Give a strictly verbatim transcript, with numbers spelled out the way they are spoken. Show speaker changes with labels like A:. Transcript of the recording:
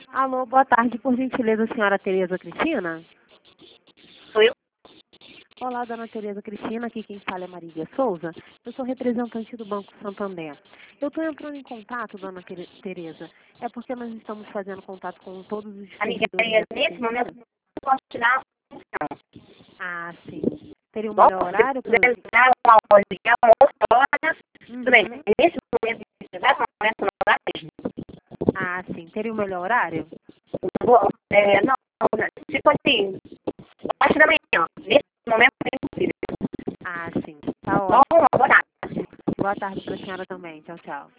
A: Alô, boa tarde, por gentileza, senhora Tereza Cristina?
B: Sou eu?
A: Olá, dona Tereza Cristina, aqui quem fala é Marília Souza. Eu sou representante do Banco Santander. Eu estou entrando em contato, dona Quere- Tereza, é porque nós estamos fazendo contato com todos os
B: Amiga,
A: servidores da
B: nesse momento
A: Prefeitura.
B: não posso te dar a função.
A: Ah, sim. Teria um
B: Bom,
A: melhor
B: se
A: horário para...
B: quiser dar uma olhada, uma outra hora, tudo bem.
A: Uhum.
B: Nesse momento, se quiser, no momento não dá mesmo.
A: Ah, sim. Teria um melhor horário?
B: Bom, é, não, se fosse parte da manhã, nesse momento é impossível.
A: Ah, sim. Tá
B: Bom,
A: ótimo.
B: boa tarde.
A: Boa tarde para a senhora também. Tchau, tchau.